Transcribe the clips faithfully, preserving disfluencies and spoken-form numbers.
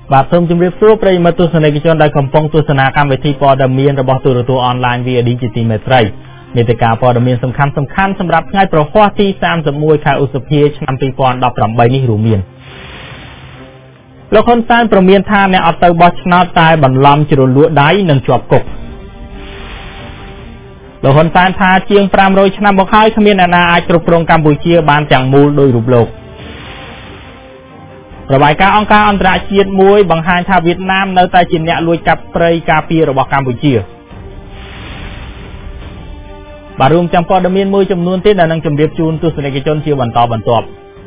បាទសូមជម្រាបសួរប្រិយមិត្តទស្សនិកជនដែលកំពុងទស្សនាកម្មវិធីព័ត៌មានរបស់ទូរទស្សន៍អនឡាញ វី អូ ឌី ជាទីមេត្រីមេតិការព័ត៌មានសំខាន់ៗសម្រាប់ថ្ងៃប្រហ័សទីសាមសិបមួយខែឧសភាឆ្នាំពីរពាន់ដប់ប្រាំបីនេះរួមមានលោកហ៊ុនសែនប្រមានថាអ្នកអត់ទៅបោះឆ្នោតតែបន្លំជ្រលក់ដៃនិងជាប់គុកលោកហ៊ុនសែនថាជាងប្រាំរយឆ្នាំមកហើយគ្មានអ្នកណាអាចគ្រប់គ្រងកម្ពុជាបានទាំងមូលដោយរូបលោករបាយការណ៍អង្គការអន្តរជាតិមួយបង្ហាញថាវៀតណាមនៅតែជាអ្នកលួចកាប់ព្រៃការពាររបស់កម្ពុជាបាទរួមទាំងព័ត៌មានមួយចំនួនទៀតដែលនឹងជម្រាបជូនទស្សនិកជនជាបន្តបន្ទាប់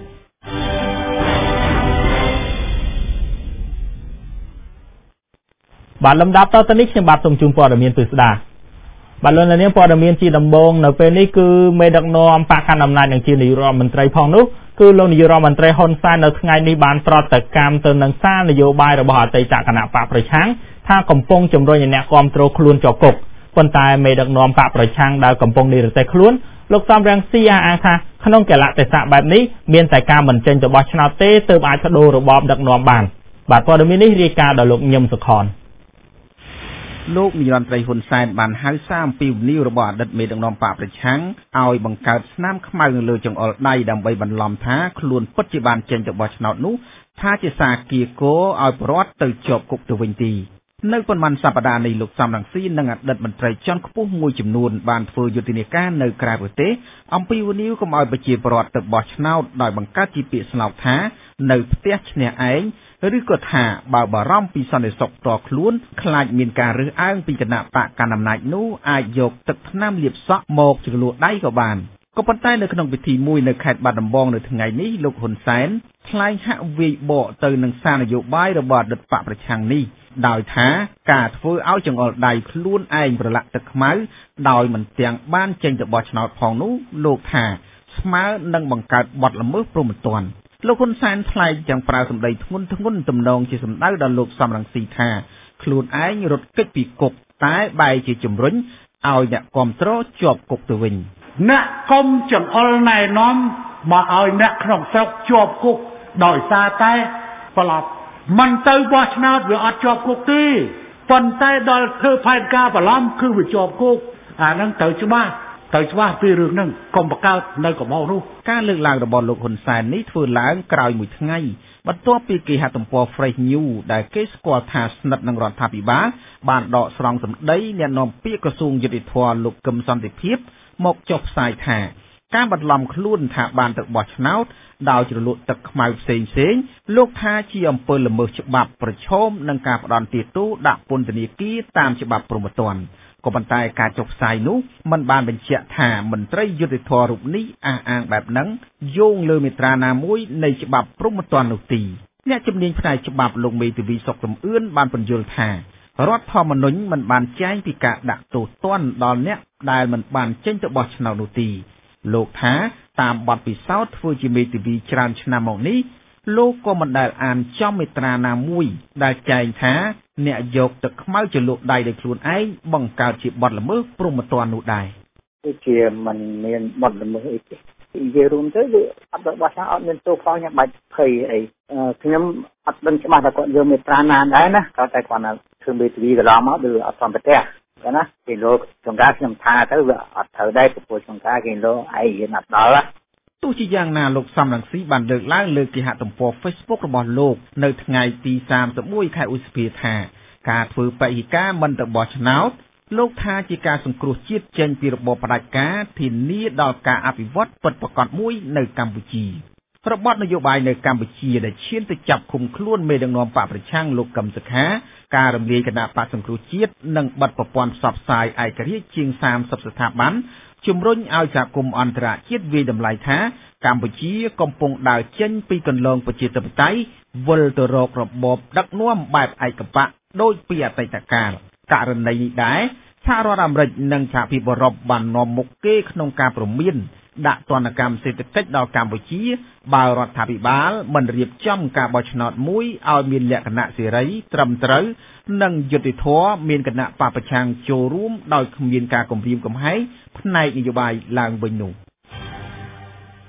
បាទលំដាប់តទៅនេះខ្ញុំបាទសូមជូនព័ត៌មានពិស្ដាបាទលោកនាងព័ត៌មានជាដំបូងនៅពេលនេះគឺមេដឹកនាំបកកណ្ដាលអំណាចនិងជានាយករដ្ឋមន្ត្រីផងនោះគឺលោកនាយករដ្ឋមន្ត្រីហ៊ុនសែននៅថ្ងៃនេះបានប្រតិកម្មទៅនឹងសារនយោបាយរបស់អតីតគណៈបកប្រឆាំងថាកំពុងជំរុញឲ្យអ្នកគាំទ្រខ្លួនជាប់គុកប៉ុន្តែមេដឹកនាំបកប្រឆាំងដែលកំពុងនិរទេសខ្លួនលោកសំរងស៊ីអះអាងថាក្នុងកលៈទេសៈបែបនេះមានតែការមិនចេញទៅបោះឆ្នោតទេទើបអាចបដូររបបដឹកនាំបានបាទព័ត៌មាននេះរាយការណ៍ដោយលោកញឹមសុខនលោកនាយរដ្ឋមន្ត្រីហ៊ុនសែនបានហៅសារអំពីវិនិយោគរបស់អតីតមេដឹកនាំបកប្រឆាំងឲ្យបង្កើតស្នាមខ្មៅនៅលើចង្អុលដៃដើម្បីបន្លំថាខ្លួនពិតជាបានចេញទៅបោះឆ្នោតនោះថាជាសារគៀកោឲ្យប្រវត្តិទៅជាប់គុកទៅវិញទីនៅប៉ុន្មានសប្តាហ៍នេះលោកសំរងស៊ីនិងអតីតមន្ត្រីជាន់ខ្ពស់មួយចំនួនបានធ្វើយុទ្ធនាការនៅក្រៅប្រទេសអំពីវិនិយោគកុំឲ្យប្រជាពលរដ្ឋទៅបោះឆ្នោតដោយបង្កើតជាពាក្យស្លោកថានៅផ្ទះឈ្នះឯងឬក៏ថាបើបារម្ភពីសន្តិសុខផ្ទាល់ខ្លួនខ្លាចមានការរើសអើងពីគណៈបកកណ្ដាលអំណាចនោះអាចយកទឹកថ្នាំលាបសក់មកជ្រលក់ដៃក៏បានក៏ប៉ុន្តែនៅក្នុងពិធីមួយនៅខេត្តបាត់ដំបងនៅថ្ងៃនេះលោកហ៊ុនសែនថ្លែងហាក់វាយបកទៅនឹងសារនយោបាយរបស់អតីតបកប្រឆាំងនេះដោយថាការធ្វើឲ្យចង្អុលដៃខ្លួនឯងប្រឡាក់ទឹកខ្មៅដោយមិនទាំងបានចេញទៅបោះឆ្នោតផងនោះលោកថាស្មើនឹងបង្កើតបទល្មើសព្រហ្មទណ្ឌលោកហ៊ុនសែនថ្លែងយ៉ាងប្រើសម្ដីធ្ងន់ធ្ងរទំនងជាសម្ដៅដល់លោកសំរងស៊ីថាខ្លួនឯងរត់គេចពីគុកតែបែរជាជំរុញឲ្យអ្នកគាំទ្រជាប់គុកទៅវិញអ្នកកុំចង្អុលណែនាំមកឲ្យអ្នកក្នុងស្រុកជាប់គុកដោយសារតែប្រឡប់មិនទៅបោះឆ្នោតវាអត់ជាប់គុកទេប៉ុន្តែដល់ធ្វើផែនការប្រឡំគឺវាជាប់គុកអាហ្នឹងត្រូវច្បាស់ទៅច្បាស់ពីរឿងហ្នឹងកុំបង្កើតនៅកុំអោនោះការលើកឡើងរបស់លោកហ៊ុនសែននេះធ្វើឡើងក្រោយមួយថ្ងៃបន្ទាប់ពីគេហទំព័រ Fresh News ដែលគេស្គាល់ថាស្និទ្ធនឹងរដ្ឋាភិបាលបានដកស្រង់សម្ដីអ្នកនាំពាក្យក្រសួងយុតិធធម៌លោកកឹមសន្តិភាពមកចុះផ្សាយថាការបន្លំខ្លួនថាបានទៅបោះឆ្នោតដោយជ្រលក់ទឹកខ្មៅផ្សេងផ្សេងលោកថាជាអំពើល្មើសច្បាប់ប្រឈមនឹងការផ្ដន់ទាទោសដាក់ពន្ធនាគារតាមច្បាប់ព្រហ្មទណ្ឌក៏ប៉ុន្តែការចុះផ្សាយនោះមិនបានបញ្ជាក់ថាមន្ត្រីយុតិធធម៌រូបនេះអះអាងបែបហ្នឹងយោងលើមាត្រាណាមួយនៃច្បាប់ព្រហ្មទណ្ឌនោះទីអ្នកជំនាញផ្នែកច្បាប់លោកមេធាវីសុកសំអឿនបានបញ្យល់ថារដ្ឋធម្មនុញ្ញមិនបានចែងពីការដាក់ទោសទណ្ឌដល់អ្នកដែលមិនបានចេញទៅបោះឆ្នោតនោះទីលោកថាតាមបទពិសោធន៍ធ្វើជាមេធាវីច្រើនឆ្នាំមកនេះលោកក៏មិនដែលអានចំមាត្រាណាមួយដែលចែងថាអ្នកយកទឹកខ្មៅជ្រលក់ដៃដោយខ្លួនឯងបង្កើតជាបទល្មើសព្រហ្មទណ្ឌនោះដែរគឺជាមិនមានបទល្មើសអីទេនិយាយរួមទៅគឺអត់បោះឆ្នោតអត់មានទោសផងខ្ញុំបាច់ភ័យអីខ្ញុំអត់ដឹងច្បាស់ថាគាត់យកមេត្រាណាដែរណាគាត់តែគាត់ធ្វើមេធាវីកន្លងមកគឺអត់សំប្រទេសចឹងណាគេលោកចង្ការខ្ញុំថាទៅវាអត់ត្រូវដែរព្រោះចង្ការគេលោកឯងរៀនអត់ដល់ទោះជាយ៉ាងណាលោកសំរងស៊ីបានលើកឡើងលើគេហទំព័រ Facebook របស់លោកនៅថ្ងៃទីសាមសិបមួយខែឧសភាថាការធ្វើបរិយាកាសមិនទៅបោះឆ្នោតលោកថាជាការសង្គ្រោះជាតិចេញពីរបបផ្ដាច់ការធានាដល់ការអភិវឌ្ឍពិតប្រាកដមួយនៅកម្ពុជារបបនយោបាយនៅកម្ពុជាដែលឈានទៅចាប់ឃុំខ្លួនមេដឹកនាំបកប្រឆាំងលោកកឹមសុខាការរំលាយគណៈបកសង្គ្រោះជាតិនិងបិទប្រព័ន្ធផ្សព្វផ្សាយឯករាជ្យជាងសាមសិបស្ថាប័នជំរុញឲ្យសហគមន៍អន្តរជាតិវាយតម្លៃថាកម្ពុជាកំពុងដើរចេញពីគន្លងប្រជាធិបតេយ្យវិលទៅរករបបដឹកនាំបែបឯកបកដូចពីអតីតកាលករណីនេះដែរសហរដ្ឋអាមេរិកនិងសហភាពអឺរ៉ុបបាននាំមុខគេក្នុងការព្រមានដាក់ទណ្ឌកម្មសេដ្ឋកិច្ចដល់កម្ពុជាបើរដ្ឋាភិបាលមិនរៀបចំការបោះឆ្នោតមួយឲ្យមានលក្ខណៈសេរីត្រឹមត្រូវនិងយុត្តិធម៌មានគណៈបកប្រឆាំងចូលរួមដោយគ្មានការគំរាមកំហែងផ្នែកនយោបាយឡើងវិញនោះ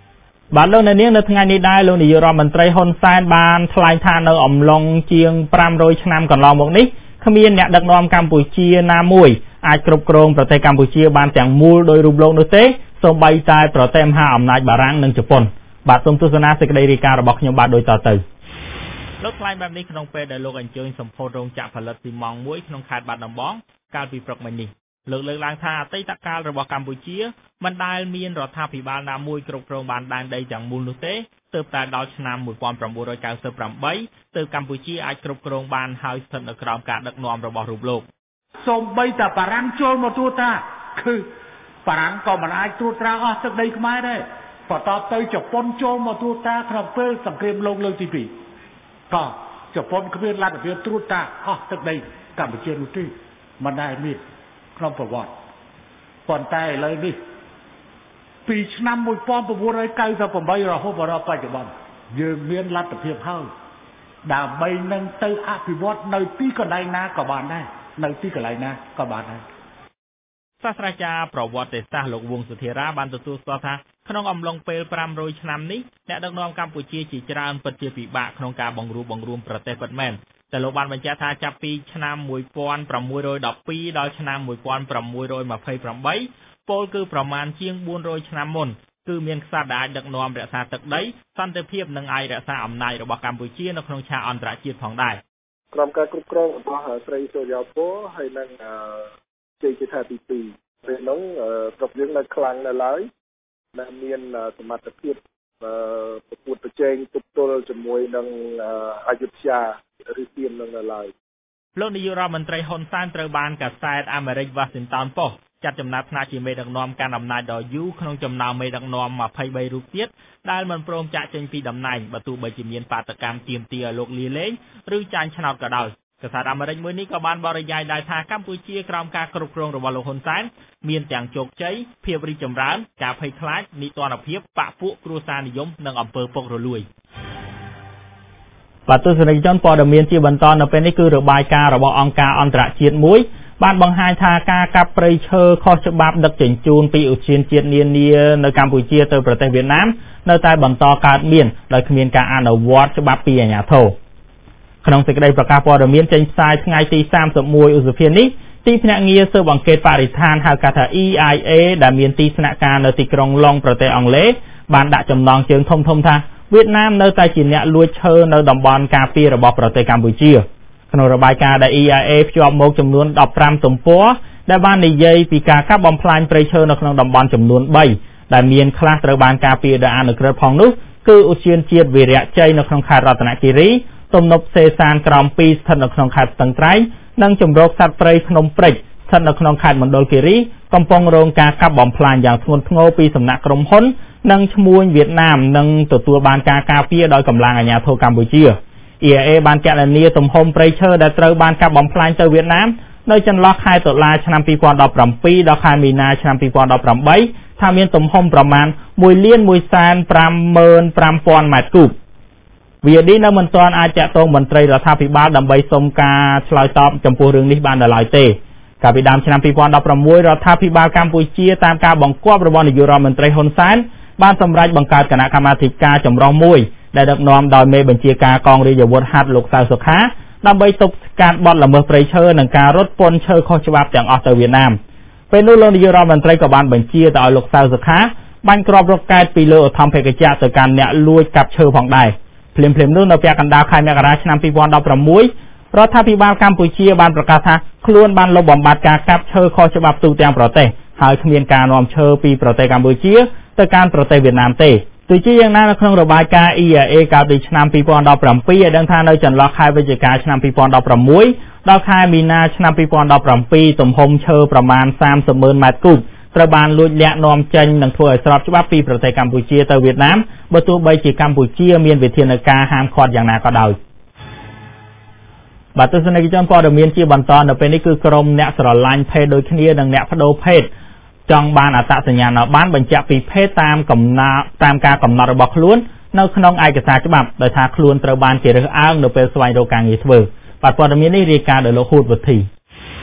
បាទលោកអ្នកនាងនៅថ្ងៃនេះដែរលោកនាយករដ្ឋមន្ត្រីហ៊ុនសែនបានថ្លែងថានៅអំឡុងជាងfive hundredឆ្នាំកន្លងមកនេះគ្មានអ្នកដឹកនាំកម្ពុជាណាមួយអាចគ្រប់គ្រងប្រទេសកម្ពុជាបានទាំងមូលដោយរូបលោកនោះទេសូម្បីតែប្រទេសមហាអំណាចបារាំងនិងជប៉ុនបាទសូមទស្សនាសេចក្តីរាយការណ៍របស់ខ្ញុំបាទដូចតទៅលោកថ្លែងបែបនេះក្នុងពេលដែលលោកអញ្ជើញសម្ពោធរោងចក្រផលិតស៊ីម៉ងត៍មួយក្នុងខេត្តបាត់ដំបងកាលពីព្រឹកមិញនេះលោកលើកឡើងថាអតីតកាលរបស់កម្ពុជាមិនដែលមានរដ្ឋាភិបាលណាមួយគ្រប់គ្រងបានដែនដីទាំងមូលនោះទេទើបតែដល់ឆ្នាំnineteen ninety-eightទើបកម្ពុជាអាចគ្រប់គ្រងបានហើយស្ថិតនៅក្រោមការដឹកនាំរបស់រូបលោកសូម្បីតែបារាំងចូលមកត្រួតត្រាគឺបារាំងក៏មិនអាចត្រួតត្រាអស់ទឹកដីខ្មែរដែរបន្ទាប់ទៅជប៉ុនចូលមកត្រួតត្រាក្នុងពេលសង្គ្រាមលោកលើកទីtwoក៏ជប៉ុនគ្មានលទ្ធភាពត្រួតត្រាអស់ទឹកដីកម្ពុជានោះទេមិនដែលមានក្នុងប្រវត្តិប៉ុន្តែឥឡូវនេះពីឆ្នាំnineteen ninety-eightរហូតដល់បច្ចុប្បន្នយើងមានលទ្ធភាពហើយដើម្បីនឹងទៅអភិវឌ្ឍនៅទីកន្លែងណាក៏បានដែរនៅទីកន្លែងណាក៏បានដែរសាស្ត្រាចារ្យប្រវត្តិសាស្ត្រលោកវង្សសុធារាបានទទួលស្គាល់ថាក្នុងអំឡុងពេលfive hundredឆ្នាំនេះអ្នកដឹកនាំកម្ពុជាជាច្រើនពិតជាពិបាកក្នុងការបង្រួបបង្រួមប្រទេសពិតមែនតែលោកបានបញ្ជាក់ថាចាប់ពីឆ្នាំnineteen twelveដល់ឆ្នាំnineteen twenty-eightពលគឺប្រមាណជាងfour hundredឆ្នាំមុនគឺមានក្សត្រដែលអាចដឹកនាំរក្សាទឹកដីសន្តិភាពនិងអាចរក្សាអំណាចរបស់កម្ពុជានៅក្នុងឆាកអន្តរជាតិផងដែរក្រុមការគ្រប់គ្រងរបស់ស្រីសូរ្យាពណ៌ហើយនិងជ័យជេដ្ឋាទីtwoពេលនោះប្រពយើងនៅខ្លាំងនៅឡើយដែលមានសមត្ថភាពប្រកួតប្រជែងទប់ទល់ជាមួយនឹងអយុធ្យាឬសៀមនឹងនៅឡើយលោកនាយករដ្ឋមន្ត្រីហ៊ុនសែនត្រូវបានកាសែតអាមេរិក Washington Post ចាត់ចំណាត់ថ្នាក់ជាមេដឹកនាំកាន់អំណាចដ៏យូរក្នុងចំណោមមេដឹកនាំtwenty-threeរូបទៀតដែលមិនព្រមចាក់ចេញពីតំណែងបើទោះបីជាមានបាតកម្មទាមទារឲ្យលោកលាលែងឬចាញ់ឆ្នោតក៏ដោយកាសែតអាមេរិកមួយនេះក៏បានបរិយាយដែរថាកម្ពុជាក្រោមការគ្រប់គ្រងរបស់លោកហ៊ុនសែនមានទាំងជោគជ័យភាពរីកចម្រើនការភ័យខ្លាចនីតិរដ្ឋភាពបកពួកគ្រួសារនិយមនិងអំពើពុករលួយបាទទស្សនិកជនព័ត៌មានជាបន្តនៅពេលនេះគឺរបាយការណ៍របស់អង្គការអន្តរជាតិមួយបានបង្ហាញថាការកាប់ព្រៃឈើខុសច្បាប់ដឹកជញ្ជូនពីឧទ្យានជាតិនានានៅកម្ពុជាទៅប្រទេសវៀតណាមនៅតែបន្តកើតមានដោយគ្មានការអនុវត្តច្បាប់ពីអាជ្ញាធរក្នុងសេចក្តីប្រកាសព័ត៌មានចេញផ្សាយថ្ងៃទីthirty-oneឧសភានេះទីភ្នាក់ងារស៊ើបអង្កេតបរិស្ថានហៅកាត់ថា E I A ដែលមានទីស្នាក់ការនៅទីក្រុងឡុងប្រទេសអង់គ្លេសបានដាក់ចំណងជើងធំៗថាវៀតណាមនៅតែជាអ្នកលួចឈើនៅតំបន់ការពាររបស់ប្រទេសកម្ពុជាក្នុងរបាយការណ៍ដែល E I A ភ្ជាប់មកចំនួនfifteenទំព័រដែលបាននិយាយពីការកាប់បំផ្លាញព្រៃឈើនៅក្នុងតំបន់ចំនួនthreeដែលមានខ្លះត្រូវបានការពារដោយអនុក្រឹត្យផងនោះគឺឧទ្យានជាតិវីរៈជ័យនៅក្នុងខេត្តរតនគិរីទំនប់សេសានក្រោមtwoស្ថិតនៅក្នុងខេត្តស្ទឹងត្រែងនិងជំរកសត្វព្រៃភ្នំព្រិចស្ថិតនៅក្នុងខេត្តមណ្ឌលគិរីកំពុងរងការកាប់បំផ្លាញយ៉ាងធ្ងន់ធ្ងរពីសំណាក់ក្រុមហ៊ុននិងឈ្មួញវៀតណាមនិងទទួលបានការការពារដោយកម្លាំងអាជ្ញាធរកម្ពុជា E I A បានគណនាទំហំព្រៃឈើដែលត្រូវបានកាប់បំផ្លាញទៅវៀតណាមនៅចន្លោះខែតុលាឆ្នាំtwenty seventeenដល់ខែមីនាឆ្នាំtwenty eighteenថាមានទំហំប្រមាណoneលានoneសែនfifty-five thousandម៉ែត្រគូបវានេះនៅមិនទាន់អាចតាក់ទងមន្ត្រីរដ្ឋាភិបាលដើម្បីសុំការឆ្លើយតបចំពោះរឿងនេះបាននៅឡើយទេកាលពីដើមឆ្នាំtwenty sixteenរដ្ឋាភិបាលកម្ពុជាតាមការបង្គាប់របស់នាយករដ្ឋមន្ត្រីហ៊ុនសែនបានសម្រេចបង្កើតគណៈកម្មាធិការចម្រុះមួយដែលដឹកនាំដោយមេបញ្ជាការកងរាជអាវុធហត្ថលោកសៅសុខាដើម្បីទប់ស្កាត់បទល្មើសព្រៃឈើនិងការរត់ពន្ធឈើខុសច្បាប់ទាំងអស់ទៅវៀតណាមពេលនោះលោកនាយករដ្ឋមន្ត្រីក៏បានបញ្ជាទៅឲ្យលោកសៅសុខាបាញ់គ្រាប់រ៉ុកកែតពីលើឧទ្ធម្ភាគចក្រទៅកាន់អ្នកលួចកាប់ឈើផងដែរភ្លាមៗនោះនៅពាក់កណ្ដាលខែមករាឆ្នាំtwenty seventeenរដ្ឋាភិបាលកម្ពុជាបានប្រកាសថាខ្លួនបានលុបបំបាត់ការកាប់ឈើខុសច្បាប់ទូទាំងប្រទេសហើយគ្មានការនាំឈើពីប្រទេសកម្ពុជាទៅកាន់ប្រទេសវៀតណាមទេទោះជាយ៉ាងណានៅក្នុងរបាយការណ៍ E I A កាលពីឆ្នាំtwenty seventeenឲ្យដឹងថានៅចន្លោះខែវិច្ឆិកាឆ្នាំtwenty sixteenដល់ខែមីនាឆ្នាំtwenty seventeenទំហំឈើប្រមាណthirty thousandម៉ែត្រគូបត្រូវបានលួចលាក់នាំចេញនិងធ្វើឲ្យស្របច្បាប់ពីប្រទេសកម្ពុជាទៅវៀតណាមបើទោះបីជាកម្ពុជាមានវិធានការហាមឃាត់យ៉ាងណាក៏ដោយបាទទស្សនិកជនព័ត៌មានជាបន្តនៅពេលនេះគឺក្រុមអ្នកស្រឡាញ់ភេទដូចគ្នានិងអ្នកបដូរភេទចង់បានអត្តសញ្ញាណបានបញ្ជាក់ពីភេទតាមកំណត់តាមការកំណត់របស់ខ្លួននៅក្នុងឯកសារច្បាប់ដោយថាខ្លួនត្រូវបានជារើសអើងនៅពេលស្វែងរកការងារធ្វើបាទព័ត៌មាននេះរាយការណ៍ដោយលោកហ៊ូតវុធី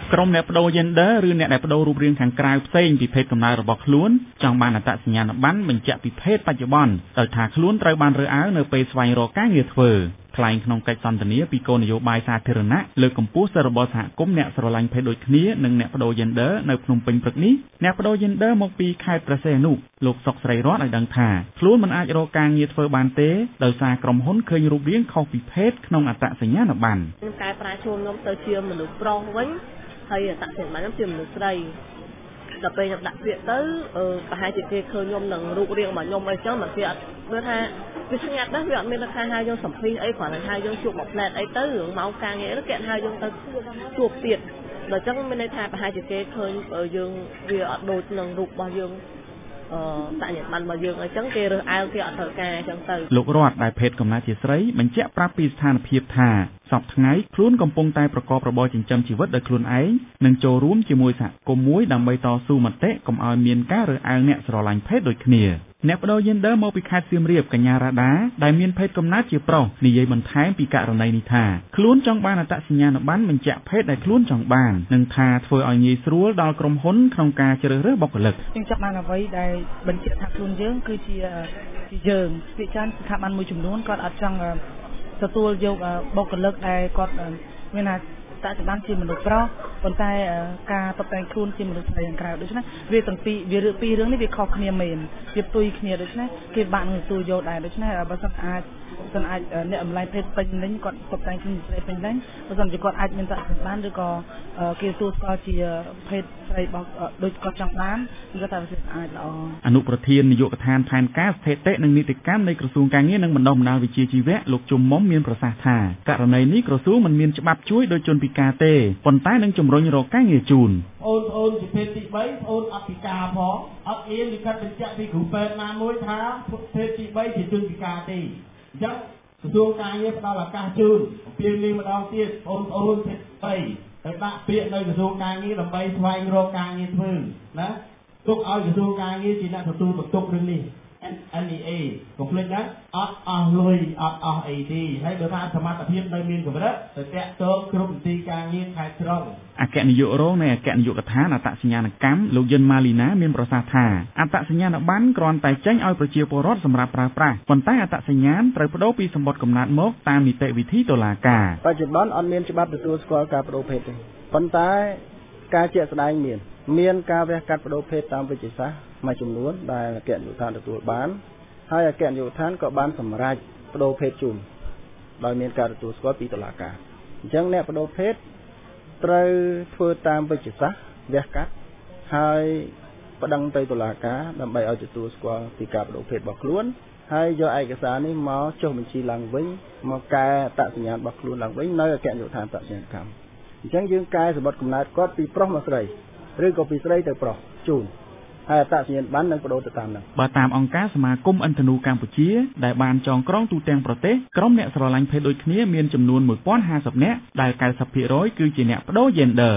ក្រុមអ្នកបដូរ gender ឬអ្នកដែលបដូររូបរាងខាងក្រៅផ្សេងពីភេទកំណើតរបស់ខ្លួនចង់បានអត្តសញ្ញាណប័ណ្ណបញ្ជាក់ពីភេទបច្ចុប្បន្នដោយថាខ្លួនត្រូវបានរើសអើងនៅពេលស្វែងរកការងារធ្វើថ្លែងក្នុងកិច្ចសន្ទនាពីគោលនយោបាយសាធារណៈលើកកម្ពស់សិទ្ធិរបស់សហគមន៍អ្នកស្រឡាញ់ភេទដូចគ្នានិងអ្នកបដូរ gender នៅភ្នំពេញព្រឹកនេះអ្នកបដូរ gender មកពីខេត្តព្រះសីហនុលោកសុកស្រីរតឲ្យដឹងថាខ្លួនមិនអាចរកការងារធ្វើបានទេដោយសារក្រុមហ៊ុនឃើញរូបរាងខុសពីភេទក្នុងអត្តសញ្ញាណប័ណ្ណខ្ញុំកែប្រែឈ្មោះខ្ញុំទៅជាមនុស្សប្រុសវិញហើយអត្តសញ្ញាណប័ណ្ណខ្ញុំជាមនុស្សស្រីដល់ពេលខ្ញុំដាក់ពាក្យទៅប្រហែលជាគេឃើញខ្ញុំនឹងរូបរាងរបស់ខ្ញុំអីចឹងមកគេអត់មើលថាវាស្ងាត់ដែរវាអត់មានថាហៅយើងសម្ភារអីគ្រាន់តែហៅយើងជួបមកផ្លែតអីទៅរឿងម៉ោងការងារគេហៅយើងទៅជួបទៀតដល់ចឹងមានន័យថាប្រហែលជាគេឃើញយើងវាអត់ដូចនឹងរូបរបស់យើងអឺតាញបានមកយើងអញ្ចឹងគេរើសអើងគេអត់ត្រូវការអញ្ចឹងទៅលោករតដែលភេទកំណើតជាស្រីបញ្ជាក់ប្រាប់ពីស្ថានភាពថាសប្តាហ៍ថ្ងៃខ្លួនកំពុងតែប្រកបរបរចិញ្ចឹមជីវិតដោយខ្លួនឯងនិងចូលរួមជាមួយសហគមន៍មួយដើម្បីតស៊ូមតិកុំឲ្យមានការរើសអើងអ្នកស្រឡាញ់ភេទដូចគ្នាអ្នកបដូរ gender មកពីខេត្តសៀមរាបកញ្ញារ៉ាដាដែលមានភេទកំណើតជាប្រុសនិយាយបន្ថែមពីករណីនេះថាខ្លួនចង់បានអត្តសញ្ញាណប័ណ្ណបញ្ជាក់ភេទដែលខ្លួនចង់បាននិងថាធ្វើឲ្យងាយស្រួលដល់ក្រុមហ៊ុនក្នុងការជ្រើសរើសបុគ្គលិកយើងចាប់បានអ្វីដែលបញ្ជាក់ថាខ្លួនយើងគឺជាជាយើងពាក្យចានស្ថាប័នមួយចំនួនគាត់អត់ចង់ទទួលយកបុគ្គលិកដែលគាត់មានថាតែច្បាស់ជាមនុស្សប្រុសប៉ុន្តែការតបតែងខ្លួនជាមនុស្សស្រីខាងក្រៅដូច្នេះវាទាំងពីរវារឿងពីររឿងនេះវាខុសគ្នាមែនវាផ្ទុយគ្នាដូច្នេះគេបាក់នឹងទទួលយកដែរដូច្នេះបើសិនអាចសិនអាចអ្នកអំឡាយភេទពេញលេញគាត់តបតែងខ្លួនស្រីពេញលេញបើសិនជាគាត់អាចមានតបបានឬក៏គេទទួលស្គាល់ជាភេទស្រីរបស់ដូចគាត់ចង់បានគឺថាវាអាចល្អអនុប្រធាននាយកដ្ឋានផែនការស្ថិតិនិងនីតិកម្មនៃក្រសួងការងារនិងបណ្ដុះបណ្ដាលវិជ្ជាជីវៈលោកជុំមុំមានប្រសាសន៍ថាករណីនេះក្រសួងមិនមានច្បាប់ជួយដោយជនពិការទេប៉ុន្តែនឹងជំរុញរកការងារជូនអូនអូនជាភេទទីបីអូនអត់ពិការផងអត់អៀនលិខិតបញ្ជាក់ពីគ្រូពេទ្យណាមួយថាភេទទីបីជាជនពិការទេអញ្ចឹងក្រសួងការងារផ្ដល់ឱកាសជូនពីនេះម្ដងទៀតអូនអូនភេទទីបីទៅដាក់ពាក្យនៅក្រសួងការងារដើម្បីស្វែងរកការងារធ្វើណាទុកឲ្យក្រសួងការងារជាអ្នកទទួលបន្ទុករឿងនេះ en អេ เอ កុំភ្លេចណាអត់អស់លុយអត់អស់អីទេហើយបើថាសមត្ថភាពនៅមានកម្រិតទៅតាក់ទងគ្រប់នីតិការងារខេត្តក្រុងអគ្គនាយករងនៃអគ្គនាយកដ្ឋានអត្តសញ្ញាណកម្មលោកយិនម៉ាលីណាមានប្រសាសន៍ថាអត្តសញ្ញាណប័ណ្ណគ្រាន់តែចេញឲ្យប្រជាពលរដ្ឋសម្រាប់ប្រើប្រាស់ប៉ុន្តែអត្តសញ្ញាណត្រូវប្តូរពីសម្បត្តិកំណើតមកតាមនីតិវិធីតុលាការបច្ចុប្បន្នអត់មានច្បាប់ទទួលស្គាល់ការប្តូរភេទទេប៉ុន្តែការជាក់ស្ដែងមានមានការវះកាត់ប្តូរភេទតាមវិទ្យាសាស្ត្រមួយចំនួនដែលអគ្គនាយកដ្ឋានទទួលបានហើយអគ្គនាយកដ្ឋានក៏បានសម្រេចប្តូរភេទជូនដោយមានការទទួលស្គាល់ពីតុលាការអញ្ចឹងអ្នកប្តូរភេទត្រូវធ្វើតាមវិទ្យាសាស្ត្រវះកាត់ហើយប្តឹងទៅតុលាការដើម្បីឲ្យទទួលស្គាល់ពីការប្តូរភេទរបស់ខ្លួនហើយយកឯកសារនេះមកចុះបញ្ជីឡើងវិញមកកែអត្តសញ្ញាណរបស់ខ្លួនឡើងវិញនៅអគ្គនាយកដ្ឋានអត្តសញ្ញាណកម្មអញ្ចឹងយើងកែសម្បត្តិកំណើតគាត់ពីប្រុសមកស្រីឬក៏ពីស្រីទៅប្រុសជូនហើយអត្តសញ្ញាណប័ណ្ណនឹងបដូរទៅតាមនោះបើតាមអង្គការសមាគមឥន្ធនូកម្ពុជាដែលបានចងក្រងទូទាំងប្រទេសក្រុមអ្នកស្រឡាញ់ភេទដូចគ្នាមានចំនួនmột nghìnห้าสิบនាក់ដែល九十ភាគរយគឺជាអ្នកបដូរ gender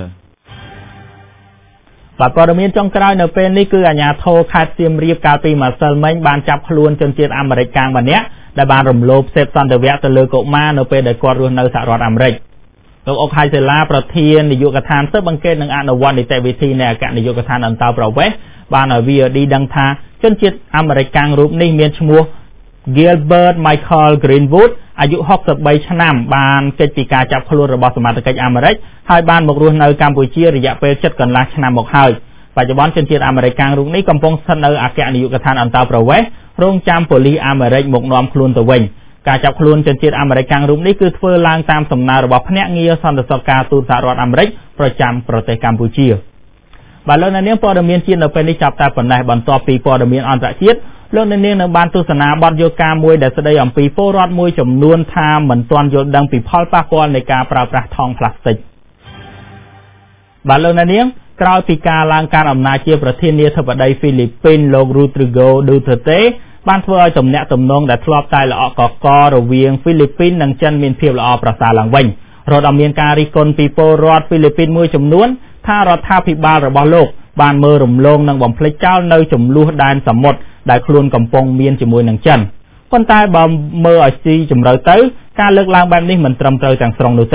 បាទព័ត៌មានចុងក្រោយនៅពេលនេះគឺអាជ្ញាធរខេត្តសៀមរាបកាលពីម្សិលមិញបានចាប់ខ្លួនជនជាតិអាមេរិកកាំងម្នាក់ដែលបានរំលោភសេពសន្តិវៈទៅលើកុមារនៅពេលដែលគាត់រស់នៅសហរដ្ឋអាមេរិកលោកអុកហៃសេឡាប្រធាននាយកដ្ឋានស៊ើបអង្កេតនិងអនុវត្តនីតិវិធីនៃអគ្គនាយកដ្ឋានអន្តរប្រវេសន៍បានឲ្យ វី អូ ឌី ដឹងថាជនជាតិអាមេរិកកាំងរូបនេះមានឈ្មោះ Gilbert Michael Greenwood អាយុหกสิบสามឆ្នាំបានកិច្ចពីការចាប់ខ្លួនរបស់សមត្ថកិច្ចអាមេរិកហើយបានមករស់នៅកម្ពុជារយៈពេលជិតកន្លះឆ្នាំមកហើយបច្ចុប្បន្នជនជាតិអាមេរិកកាំងរូបនេះកំពុងស្ថិតនៅអគ្គនាយកដ្ឋានអន្តរប្រវេសន៍រងចាំប៉ូលីសអាមេរិកមកនាំខ្លួនទៅវិញការចាប់ខ្លួនជនជាតិអាមេរិកកាំងរូបនេះគឺធ្វើឡើងតាមសំណើរបស់ភ្នាក់ងារសន្តិសុខការទូតសហរដ្ឋអាមេរិកប្រចាំប្រទេសកម្ពុជាបាទលោកអ្នកនាងព័ត៌មានជាតិនៅពេលនេះចាប់តែប៉ុណ្ណេះបន្ទាប់ពីព័ត៌មានអន្តរជាតិលោកអ្នកនាងនឹងបានទស្សនាបទយកការមួយដែលស្ដីអំពីពលរដ្ឋមួយចំនួនថាមិនទាន់យល់ដឹងពីផលប៉ះពាល់នៃការប្រើប្រាស់ថង់ប្លាស្ទិកបាទលោកអ្នកនាងក្រោយពីការឡើងកាន់អំណាចជាប្រធានាធិបតីហ្វីលីពីនលោក Rodrigo Duterte បានធ្វើឲ្យទំនាក់ទំនងដែលធ្លាប់តែល្អក់កករវាងហ្វីលីពីននិងចិនមានភាពល្អប្រសើរឡើងវិញរហូតដល់មានការរិះគន់ពីពលរដ្ឋហ្វីលីពីនមួយចំនួនថារដ្ឋាភិបាលរបស់លោកបានមើលរំលងនិងបំភ្លេចចោលនៅចំនួនដែនសមុទ្រដែលខ្លួនកំពុងមានជាមួយនឹងចិនប៉ុន្តែបើមើលឲ្យស៊ីជម្រៅទៅការលើកឡើងបែបនេះមិនត្រឹមត្រូវទាំងស្រុងនោះទេ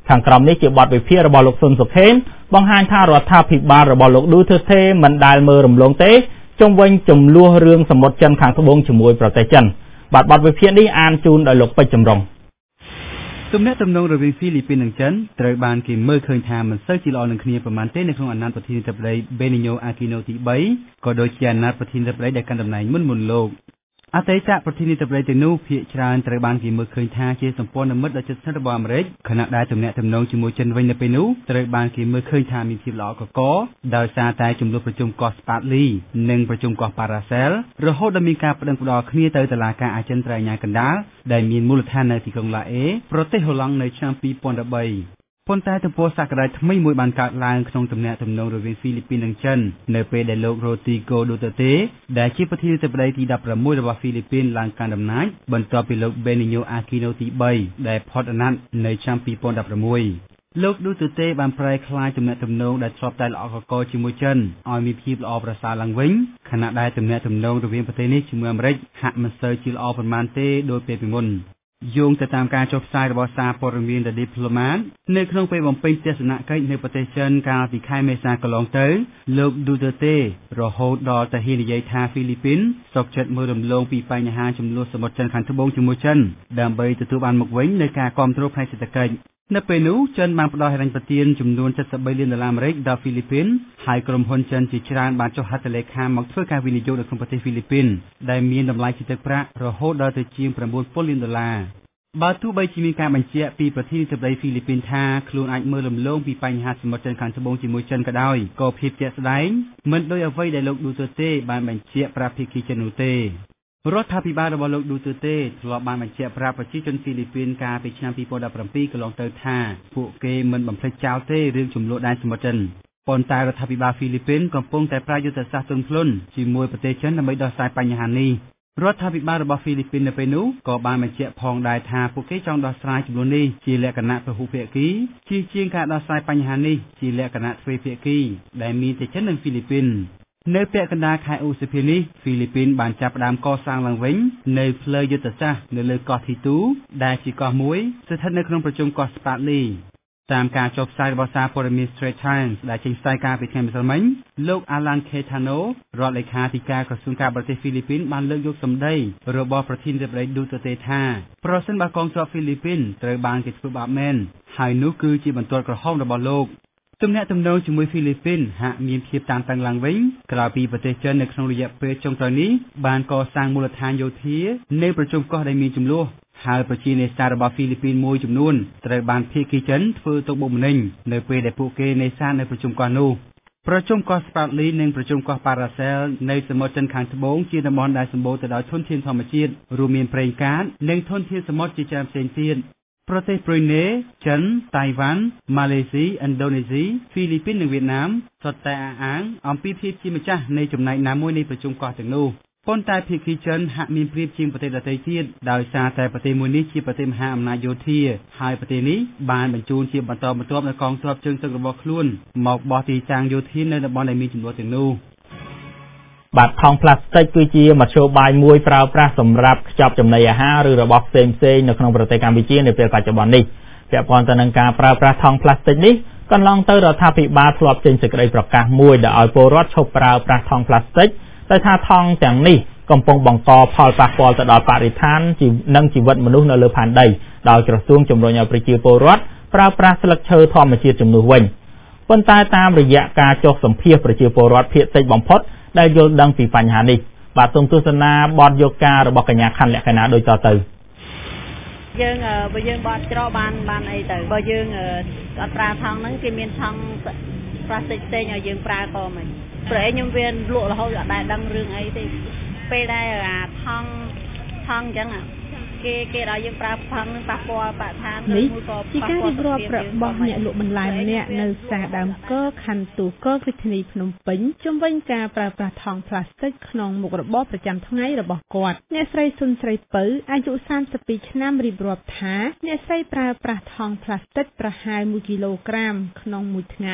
ខាងក្រោមនេះជាបទវិភាគរបស់លោកស៊ុនសុខេនបង្ហាញថារដ្ឋាភិបាលរបស់លោកឌូធឺតេមិនដែលមើលរំលងទេជុំវិញចំនួនរឿងសមុទ្រចិនខាងត្បូងជាមួយប្រទេសចិនបាទបទវិភាគនេះអានជូនដោយលោកពេជ្រចម្រុងទំនាក់ទំនងរវាងហ្វីលីពីននិងចិនត្រូវបានគេមើលឃើញថាមិនសូវជាល្អនឹងគ្នាប្រមាណទេនៅក្នុងអាណត្តិប្រធានាធិបតី Benigno Aquino ទី3ក៏ដូចជាអាណត្តិប្រធានាធិបតីដែលកាន់តំណែងមុនមុនលោកអតីតប្រធានាធិបតីទាំងនោះភាគច្រើនត្រូវបានគេមើលឃើញថាជាសម្ព័ន្ធមិត្តដ៏ជិតស្និទ្ធរបស់អាមេរិកខណៈដែលទំនាក់ទំនងជាមួយចិនវិញនៅពេលនោះត្រូវបានគេមើលឃើញថាមានភាពល្អកកដោយសារតែចំនួនប្រជុំកោះ Spratly និងប្រជុំកោះ Paracel រហូតដល់មានការប្តឹងផ្តល់គ្នាទៅតុលាការអចិន្ត្រៃយ៍អាជ្ញាកណ្ដាលដែលមានមូលដ្ឋាននៅទីក្រុងឡាអេប្រទេសហូឡង់នៅឆ្នាំពីរពាន់ដប់បីប៉ុន្តែទំព័រសក្តានុពលថ្មីមួយបានកើតឡើងក្នុងទំនាក់ទំនងរវាងហ្វីលីពីននិងចិននៅពេលដែលលោក Rodrigo Duterte ដែលជាប្រធានាធិបតីទីដប់ប្រាំមួយរបស់ហ្វីលីពីនឡើងកាន់តំណែងបន្ទាប់ពីលោក Benigno Aquino ទី3ដែលផុតអាណត្តិនៅឆ្នាំពីរពាន់ដប់ប្រាំមួយលោក Duterte បានប្រែក្លាយទំនាក់ទំនងដែលធ្លាប់តែល្អកកជាមួយចិនឲ្យមានភាពល្អប្រសើរឡើងវិញខណៈដែលទំនាក់ទំនងរវាងប្រទេសនេះជាមួយអាមេរិកហាក់មិនសូវជាល្អប៉ុន្មានទេដោយពេលពីមុនយោងទៅតាមការចុះផ្សាយរបស់សារព័ត៌មាន The Diplomat នៅក្នុងពេលបំពេញទស្សនកិច្ចនៅប្រទេសចិនកាលពីខែមេសាកន្លងទៅលោក Duterte រហូតដល់តែហ៊ាននិយាយថាហ្វីលីពីនសុខចិត្តមើលរំលងពីបញ្ហាចំនួនសមុទ្រចិនខាងត្បូងជាមួយចិនដើម្បីទទួលបានមកវិញនូវការគាំទ្រផ្នែកសេដ្ឋកិច្ចនៅពេលនោះចិនបានផ្តល់ហិរញ្ញប្បទានចំនួនเจ็ดสิบสามលានដុល្លារអាមេរិកដល់ហ្វីលីពីនហើយក្រុមហ៊ុនចិនជាច្រើនបានចុះហត្ថលេខាមកធ្វើការវិនិយោគនៅក្នុងប្រទេសហ្វីលីពីនដែលមានតម្លៃជាទឹកប្រាក់រហូតដល់ទៅជាង៩ពាន់លានដុល្លារបើទោះបីជាមានការបញ្ជាក់ពីប្រធានាធិបតីហ្វីលីពីនថាខ្លួនអាចមើលរំលងពីបញ្ហាសមុទ្រចិនខាងត្បូងជាមួយចិនក៏ដោយក៏ភាពជាក់ស្ដែងមិនដូចអ្វីដែលលោក Duterte បានបញ្ជាក់ប្រាប់ភាគីចិននោះទេរដ្ឋាភិបាលរបស់លោក Duterte ធ្លាប់បានបញ្ជាក់ប្រាប់ប្រជាជនហ្វីលីពីនកាលពីឆ្នាំពីរពាន់ដប់ប្រាំពីរកន្លងទៅថាពួកគេមិនបំភ្លេចចោលទេរឿងចំនួនដែនសមុទ្រចិនប៉ុន្តែរដ្ឋាភិបាលហ្វីលីពីនកំពុងតែប្រើយុទ្ធសាស្ត្រទន់ភ្លន់ជាមួយប្រទេសចិនដើម្បីដោះស្រាយបញ្ហានេះរដ្ឋាភិបាលរបស់ហ្វីលីពីននៅពេលនោះក៏បានបញ្ជាក់ផងដែរថាពួកគេចង់ដោះស្រាយចំនួននេះជាលក្ខណៈពហុភាគីជាជាងការដោះស្រាយបញ្ហានេះជាលក្ខណៈទ្វេភាគីដែលមានតែចិននិងហ្វីលីពីននៅពាក់កណ្ដាលខែឧសភានេះហ្វីលីពីនបានចាប់ផ្ដើមកសាងឡើងវិញនៅផ្លូវយុទ្ធសាស្ត្រនៅលើកោះធីទូដែលជាកោះមួយស្ថិតនៅក្នុងប្រជុំកោះ Spratlyតាមការចុះផ្សាយរបស់សារព័ត៌មាន Straits Times ដែលចេញផ្សាយកាលពីថ្ងៃម្សិលមិញលោក Alan Cayetano រដ្ឋលេខាធិការក្រសួងការបរទេសហ្វីលីពីនបានលើកយកសម្ដីរបស់ប្រធានាធិបតី Duterte ថាប្រសិនបើកងទ័ពហ្វីលីពីនត្រូវបានគេធ្វើបាបមែនហើយនោះគឺជាបន្ទាត់ក្រហមរបស់លោកទំនាក់ទំនងជាមួយហ្វីលីពីនហាក់មានភាពតានតឹងឡើងវិញក្រោយពីប្រទេសចិននៅក្នុងរយៈពេលចុងក្រោយនេះបានកសាងមូលដ្ឋានយោធានៅប្រជុំកោះដែលមានចំនួនហើយប្រជានេសាទរបស់ហ្វីលីពីនមួយចំនួនត្រូវបានភាគីចិនធ្វើទុកបុកម្នេញនៅពេលដែលពួកគេនេសាទនៅប្រជុំកោះនោះប្រជុំកោះ Spratly និងប្រជុំកោះ Paracel នៅសមុទ្រចិនខាងត្បូងជាតំបន់ដែលសម្បូរទៅដោយធនធានធម្មជាតិរួមមានប្រេងកាតនិងធនធានសមុទ្រជាច្រើនផ្សេងទៀតប្រទេសប្រ៊ុយណេចិនតៃវ៉ាន់ម៉ាឡេស៊ីឥណ្ឌូនេស៊ីហ្វីលីពីននិងវៀតណាមសុទ្ធតែអះអាងអំពីភាពជាម្ចាស់នៃចំណែកណាមួយនៃប្រជុំកោះទាំងនោះប៉ុន្តែភាគីចិនហាក់មានប្រៀបជាងប្រទេសដទៃទៀតដោយសារតែប្រទេសមួយនេះជាប្រទេសមហាអំណាចយោធាហើយប្រទេសនេះបានបញ្ជូនជាបន្តបន្ទាប់នូវកងទ័ពជើងទឹករបស់ខ្លួនមកបោះទីតាំងយោធានៅតំបន់ដែលមានចំនួនទាំងនោះបាទថង់ប្លាស្ទិកគឺជាមធ្យោបាយមួយប្រើប្រាស់សម្រាប់ខ្ចប់ចំណីអាហារឬរបស់ផ្សេងផ្សេងនៅក្នុងប្រទេសកម្ពុជានៅពេលបច្ចុប្បន្ននេះពាក់ព័ន្ធទៅនឹងការប្រើប្រាស់ថង់ប្លាស្ទិកនេះកន្លងទៅរដ្ឋាភិបាលធ្លាប់ចេញសេចក្តីប្រកាសមួយដែលឲ្យពលរដ្ឋឈប់ប្រើប្រាស់ថង់ប្លាស្ទិកដោយថាថង់ទាំងនេះកំពុងបង្កផលប៉ះពាល់ទៅដល់បរិស្ថាននិងជីវិតមនុស្សនៅលើផែនដីដោយក្រសួងជំរុញឲ្យប្រជាពលរដ្ឋប្រើប្រាស់ស្លឹកឈើធម្មជាតិជំនួសវិញប៉ុន្តែតាមរយៈការចុះសម្ភាសប្រជាពលរដ្ឋភាគតិចបំផុតដែលយល់ដឹងពីបញ្ហានេះបាទសូមទស្សនាបទយកការរបស់កញ្ញាខាន់លក្ខណៈដូចតទៅយើងបើយើងបត់ច្រកបានបានអីទៅបើយើងអត់ប្រើថង់ហ្នឹងគេមានថង់ប្លាស្ទិកផ្សេងឲ្យយើងប្រើក៏មិនព្រោះឯងខ្ញុំវាលក់រហូតអត់ដែលដឹងរឿងអីទេពេលដែលអាថង់ថង់អញ្ចឹងគេគេដល់យើងប្រើផឹងនឹងប៉ះពាល់បរិស្ថាននេះជាការរៀបរាប់របស់អ្នកលក់បន្លែម្នាក់នៅផ្សារដើមកខណ្ឌទូករាជធានីភ្នំពេញជំវិញការប្រើប្រាស់ថង់ប្លាស្ទិកក្នុងមុខរបរប្រចាំថ្ងៃរបស់គាត់អ្នកស្រីសុនស្រីពៅអាយុសាមសិបពីរឆ្នាំរៀបរាប់ថាអ្នកស្រីប្រើប្រាស់ថង់ប្លាស្ទិកប្រហែលមួយគីឡូក្រាមក្នុងមួយថ្ងៃ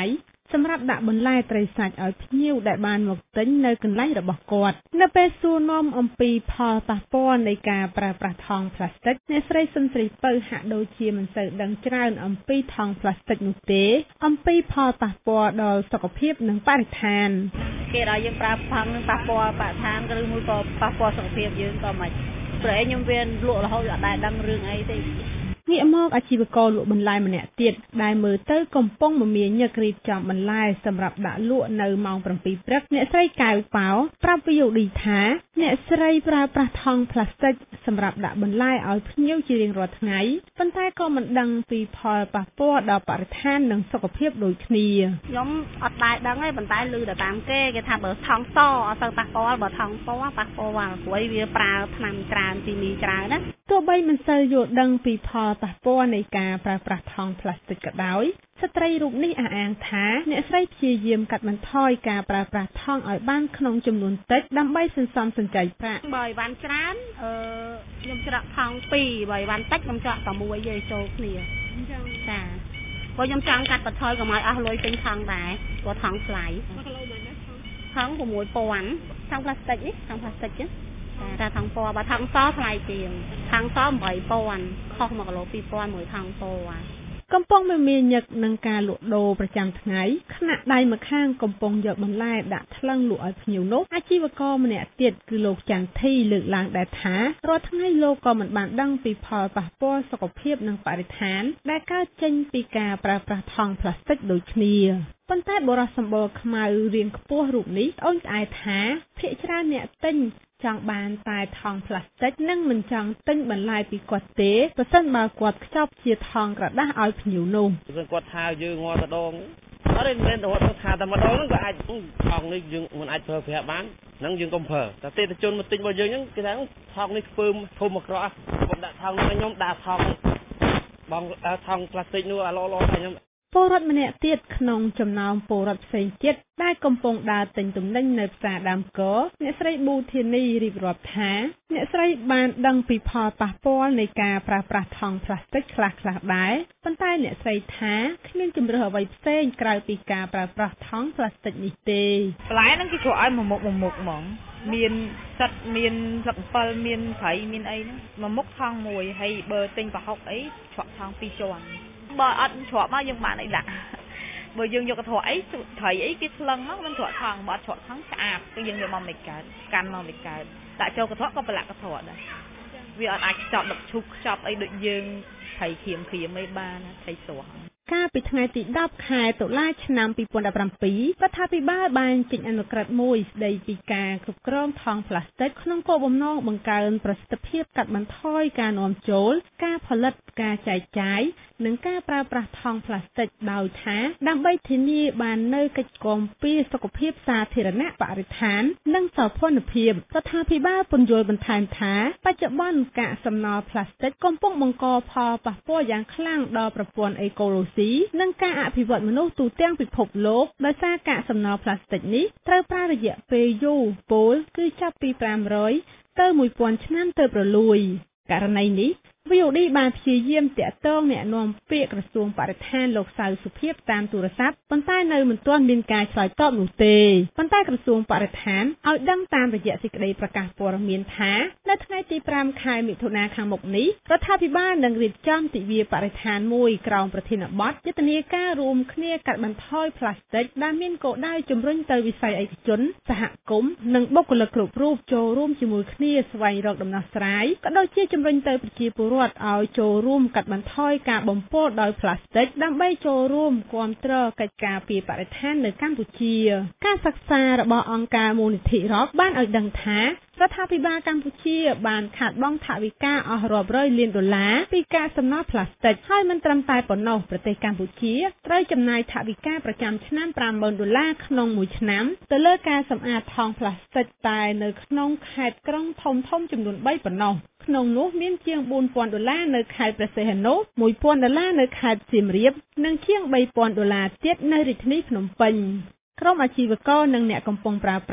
សម្រាប់ដាក់បន្លែត្រីសាច់ឲ្យភ្ញៀវដែលបានមកទិញនៅកន្លែងរបស់គាត់នៅពេលសួរនាំអំពីផលប៉ះពាល់នៃការប្រើប្រាស់ថង់ប្លាស្ទិកអ្នកស្រីសុនស្រីពៅហាក់ដូចជាមិនសូវដឹងច្រើនអំពីថង់ប្លាស្ទិកនោះទេអំពីផលប៉ះពាល់ដល់សុខភាពនិងបរិស្ថានគេឲ្យយើងប្រើផឹងនឹងប៉ះពាល់បរិស្ថានឬមួយក៏ប៉ះពាល់សុខភាពយើងក៏មិនព្រោះឯងខ្ញុំវាលក់រហូតអត់ដែលដឹងរឿងអីទេងាកមកអាជីវករលក់បន្លែម្នាក់ទៀតដែលមើលទៅកំពុងមមាញឹករៀបចំបន្លែសម្រាប់ដាក់លក់នៅម៉ោងប្រាំពីរព្រឹកអ្នកស្រីកៅប៉ោប្រាប់វីអូឌីថាអ្នកស្រីប្រើប្រាស់ថង់ប្លាស្ទិកសម្រាប់ដាក់បន្លែឲ្យភ្ញៀវជារៀងរាល់ថ្ងៃប៉ុន្តែក៏មិនដឹងពីផលប៉ះពាល់ដល់បរិស្ថាននិងសុខភាពដូចគ្នាខ្ញុំអត់ដែលដឹងទេប៉ុន្តែឮតែតាមគេគេថាបើថង់សអត់ទៅប៉ះពាល់បើថង់ពណ៌ប៉ះពាល់ព្រោះវាប្រើថ្នាំច្រើនទីមីច្រើនណាទោះបីមិនសូវយល់ដឹងពីផលប៉ះពាល់នៃការប្រើប្រាស់ថង់ប្លាស្ទិកក៏ដោយស្ត្រីរូបនេះអះអាងថាអ្នកស្រីព្យាយាមកាត់បន្ថយការប្រើប្រាស់ថង់ឲ្យបានក្នុងចំនួនតិចដើម្បីសន្សំសំចៃប្រាក់បើឲ្យបានច្រើនអឺខ្ញុំច្រកថង់ពីរបើឲ្យបានតិចខ្ញុំច្រកតែមួយទេចូលគ្នាអញ្ចឹងចាព្រោះខ្ញុំចង់កាត់បន្ថយកុំឲ្យអស់លុយទិញថង់ដែរព្រោះថង់ថ្លៃមួយគីឡូមែនទេថង់៦,០០០ថង់ប្លាស្ទិកនេះថង់ប្លាស្ទិកទេតែថង់ពណ៌បើថង់សថ្លៃជាងថង់ស៨,០០០ខុសមួយគីឡូពីរពាន់មួយថង់ពណ៌កំពុងមមាញឹកនឹងការលក់ដូរប្រចាំថ្ងៃខណៈដៃម្ខាងកំពុងយកបន្លែដាក់ថ្លឹងលក់ឲ្យភ្ញៀវនោះអាជីវករម្នាក់ទៀតគឺលោកចន្ទធីលើកឡើងដែរថារាល់ថ្ងៃលោកក៏មិនបានដឹងពីផលប៉ះពាល់សុខភាពនិងបរិស្ថានដែលកើតចេញពីការប្រើប្រាស់ថង់ប្លាស្ទិកដូចគ្នាប៉ុន្តែបុរសសម្បល់ខ្មៅរាងខ្ពស់រូបនេះអូនក្អែថាភាគច្រើនអ្នកទិញចង់បានតែថង់ប្លាស្ទិកនិងមិនចង់ទិញបន្លែពីគាត់ទេប្រសិនបើគាត់ខ្ចប់ជាថង់ក្រដាសឲ្យភ្ញៀវនោះព្រោះគាត់ថាយើងងល់តែដងអត់មានតែគាត់ថាតែម្ដងហ្នឹងក៏អាចថង់នេះយើងមិនអាចប្រើប្រាស់បានហ្នឹងយើងកុំប្រើតែទេតជនមកទិញរបស់យើងហ្នឹងគេថាថង់នេះធ្វើធំអក្រក់ខ្ញុំដាក់ថង់នេះខ្ញុំដាក់ថង់បងថង់ប្លាស្ទិកនោះអាឡឡតែខ្ញុំពលរដ្ឋម្នាក់ទៀតក្នុងចំណោមពលរដ្ឋផ្សេងទៀតដែលកំពុងដើរទិញទំនិញនៅផ្សារដើមកអ្នកស្រីប៊ូធានីរៀបរាប់ថាអ្នកស្រីបានដឹងពីផលប៉ះពាល់នៃការប្រើប្រាស់ថង់ប្លាស្ទិកខ្លះៗដែរប៉ុន្តែអ្នកស្រីថាគ្មានជំរឿសអ្វីផ្សេងក្រៅពីការប្រើប្រាស់ថង់ប្លាស្ទិកនេះទេបន្លែហ្នឹងគេគ្រាន់ឲ្យមួយមុខមួយមុខហ្មងមានសិតមានស្លឹកអំពិលមានត្រីមានអីហ្នឹងមួយមុខថង់មួយហើយបើទិញប្រហុកអីច្រកថង់ពីរជាន់បើអត់ច្រកមកយើងបានអីដាក់បើយើងយកកន្ត្រកអីត្រីអីគេថ្លឹងមកមិនច្រកថង់បើអត់ច្រកថង់ស្អាតគឺយើងយកមកមិនកើតកាន់មកមិនកើតដាក់ចូលកន្ត្រកក៏ប្រឡាក់កន្ត្រកដែរវាអត់អាចខ្ចប់ដឹកឈូកខ្ចប់អីដូចយើងត្រីក្រៀមក្រៀមអីបានត្រីស្រស់កាលពីថ្ងៃទីដប់ខែតុលាឆ្នាំពីរពាន់ដប់ប្រាំពីររដ្ឋាភិបាលបានចេញអនុក្រឹត្យមួយស្តីពីការគ្រប់គ្រងថង់ប្លាស្ទិកក្នុងគោលបំណងបង្កើនប្រសិទ្ធភាពកាត់បន្ថយការនាំចូលការផលិតការចែកចាយនិងការប្រើប្រាស់ថង់ប្លាស្ទិកដោយថាដើម្បីធានាបាននូវកិច្ចគាំពារសុខភាពសាធារណៈបរិស្ថាននិងសោភ័ណភាពរដ្ឋាភិបាលពន្យល់បន្ថែមថាបច្ចុប្បន្នកាកសំណល់ប្លាស្ទិកកំពុងបង្កផលប៉ះពាល់យ៉ាងខ្លាំងដល់ប្រព័ន្ធអេកូឡូស៊ីនិងការអភិវឌ្ឍមនុស្សទូទាំងពិភពលោកដោយសារកាកសំណល់ប្លាស្ទិកនេះត្រូវប្រើរយៈពេលយូរពលគឺចាប់ពីប្រាំរយទៅមួយពាន់ឆ្នាំទើបរលួយករណីនេះវីអូឌីបានព្យាយាមតាក់ទងអ្នកនាំពាក្យក្រសួងបរិស្ថានលោកសៅសុភាពតាមទូរស័ព្ទប៉ុន្តែនៅមិនទាន់មានការឆ្លើយតបនោះទេប៉ុន្តែក្រសួងបរិស្ថានឲ្យដឹងតាមរយៈសេចក្តីប្រកាសព័ត៌មានថានៅថ្ងៃទីប្រាំខែមិថុនាខាងមុខនេះរដ្ឋាភិបាលនឹងរៀបចំទិវាបរិស្ថានមួយក្រោមប្រធានបទយុទ្ធនាការរួមគ្នាកាត់បន្ថយប្លាស្ទិកដែលមានគោលដៅជំរុញទៅវិស័យឯកជនសហគមន៍និងបុគ្គលិកគ្រប់រូបចូលរួមជាមួយគ្នាស្វែងរកដំណោះស្រាយក៏ដូចជាជំរុញទៅប្រជាពលរដ្ឋឲ្យចូលរួមកាត់បន្ថយការបំពុលដោយប្លាស្ទិកដើម្បីចូលរួមគាំទ្រកិច្ចការពារបរិស្ថាននៅកម្ពុជាការសិក្សារបស់អង្គការមូលនិធិរដ្ឋបានឲ្យដឹងថារដ្ឋាភិបាលកម្ពុជាបានខាតបង់ថវិកាអស់រាប់រយលានដុល្លារពីការសំណល់ប្លាស្ទិកហើយមិនត្រឹមតែប៉ុណ្ណោះប្រទេសកម្ពុជាត្រូវចំណាយថវិកាប្រចាំឆ្នាំប្រាំម៉ឺនដុល្លារក្នុងមួយឆ្នាំទៅលើការសម្អាតថង់ប្លាស្ទិកតែនៅក្នុងខេត្តក្រុងធំៗចំនួនបីប៉ុណ្ណោះក្នុងនោះមានជាងបួនពាន់ដុល្លារនៅខេត្តព្រះសីហនុមួយពាន់ដុល្លារនៅខេត្តសៀមរាបនិងជាងបីពាន់ដុល្លារទៀតនៅរាជធានីភ្នំពេញក្រុមអាជីវករនិងអ្នកកំពុងប្រើប្រាស់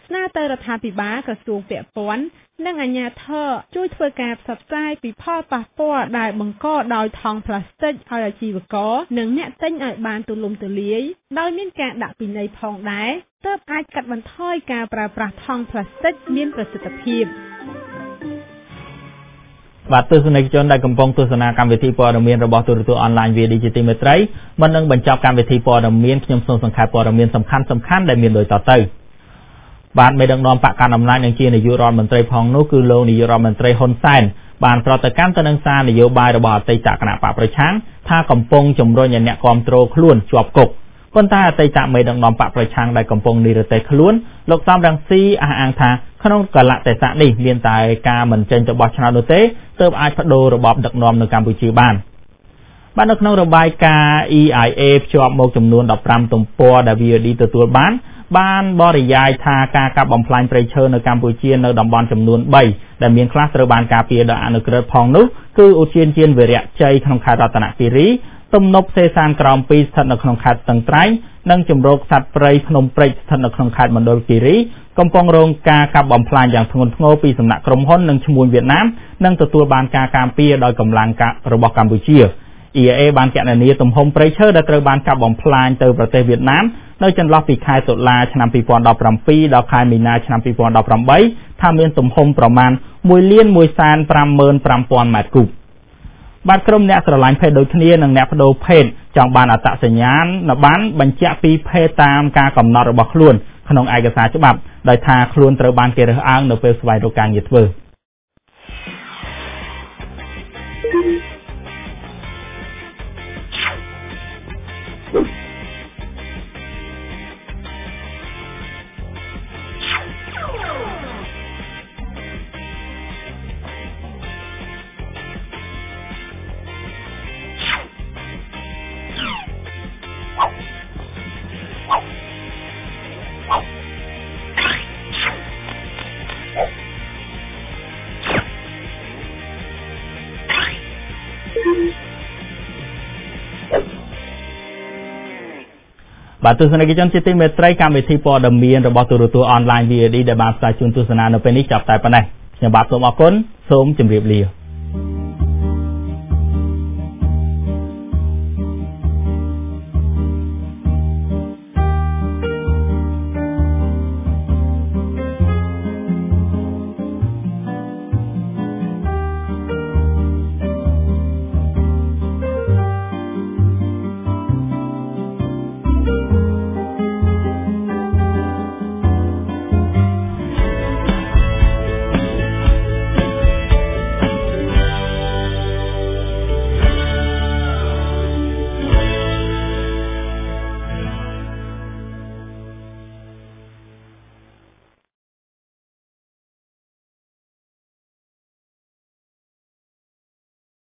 ស្នើទៅរដ្ឋាភិបាលក្រសួងពាក់ព័ន្ធនិងអាជ្ញាធរជួយធ្វើការផ្សព្វផ្សាយពីផលប៉ះពាល់ដែលបង្កដោយថង់ប្លាស្ទិកឲ្យអាជីវករនិងអ្នកទិញឲ្យបានទូលំទូលាយដោយមានការដាក់ពិន័យផងដែរទើបអាចកាត់បន្ថយការប្រើប្រាស់ថង់ប្លាស្ទិកមានប្រសិទ្ធភាពបាទទស្សនិកជនដែលកំពុងទស្សនាកម្មវិធីព័ត៌មានរបស់ទូរទស្សន៍អនឡាញ Via Digital មេត្រីមិននឹងបញ្ចប់កម្មវិធីព័ត៌មានខ្ញុំសូមសង្ខេបព័ត៌មានសំខាន់សំខាន់ដែលមានដូចតទៅបាទមេដឹកនាំបកកណ្ដាលអំណាចនិងជានាយករដ្ឋមន្ត្រីផងនោះគឺលោកនាយករដ្ឋមន្ត្រីហ៊ុនសែនបានប្រតិកម្មទៅនឹងសារនយោបាយរបស់អតីតគណៈបកប្រឆាំងថាកំពុងជំរុញឲ្យអ្នកគាំទ្រខ្លួនជាប់គុកប៉ុន្តែអតីតមេដឹកនាំបកប្រឆាំងដែលកំពុងនិរទេសខ្លួនលោកសំរងស៊ីអះអាងថាក្នុងកលៈទេសៈនេះមានតែការមិនចេញទៅបោះឆ្នោតនោះទេទើបអាចបដូររបបដឹកនាំនៅកម្ពុជាបានបាទនៅក្នុងរបាយការណ៍ E I A ភ្ជាប់មកចំនួនដប់ប្រាំទំព័រដែល V O D ទទួលបានបានបរិយាយថាការកាប់បំផ្លាញព្រៃឈើនៅកម្ពុជានៅតំបន់ចំនួនបីដែលមានខ្លះត្រូវបានការពារដោយអនុក្រឹត្យផងនោះគឺឧទ្យានជាតិវីរៈជ័យក្នុងខេត្តរតនគិរីទំនប់សេសានក្រោមពីរស្ថិតនៅក្នុងខេត្តស្ទឹងត្រែងនិងជំរកសត្វព្រៃភ្នំព្រេចស្ថិតនៅក្នុងខេត្តមណ្ឌលគិរីកំពុងរងការកាប់បំផ្លាញយ៉ាងធ្ងន់ធ្ងរពីសំណាក់ក្រុមហ៊ុននិងឈ្មួញវៀតណាមនិងទទួលបានការការពារដោយកម្លាំងរបស់កម្ពុជា E A A បានគណនាទំហំព្រៃឈើដែលត្រូវបានកាប់បំផ្លាញទៅប្រទេសវៀតណាមនៅចន្លោះពីខែតុលាឆ្នាំពីរពាន់ដប់ប្រាំពីរដល់ខែមីនាឆ្នាំពីរពាន់ដប់ប្រាំបីថាមានទំហំប្រមាណមួយលានមួយសែនប្រាំម៉ឺនប្រាំពាន់ម៉ែត្រគូបបាទក្រុមអ្នកស្រឡាញ់ភេទដូចគ្នានិងអ្នកបដូរភេទចង់បានអត្តសញ្ញាណបានបញ្ជាក់ពីភេទតាមការកំណត់របស់ខ្លួនក្នុងឯកសារច្បាប់ដោយថាខ្លួនត្រូវបានគេរើសអើងនៅពេលស្វែងរកការងារធ្វើបាទទស្សនិកជនជាទីមេត្រីកម្មវិធីព័ត៌មានរបស់ទូរទស្សន៍អនឡាញ V O D ដែលបានផ្សាយជូនទស្សនានៅពេលនេះចាប់តែប៉ុណ្ណេះខ្ញុំបាទសូមអរគុណសូមជម្រាបលា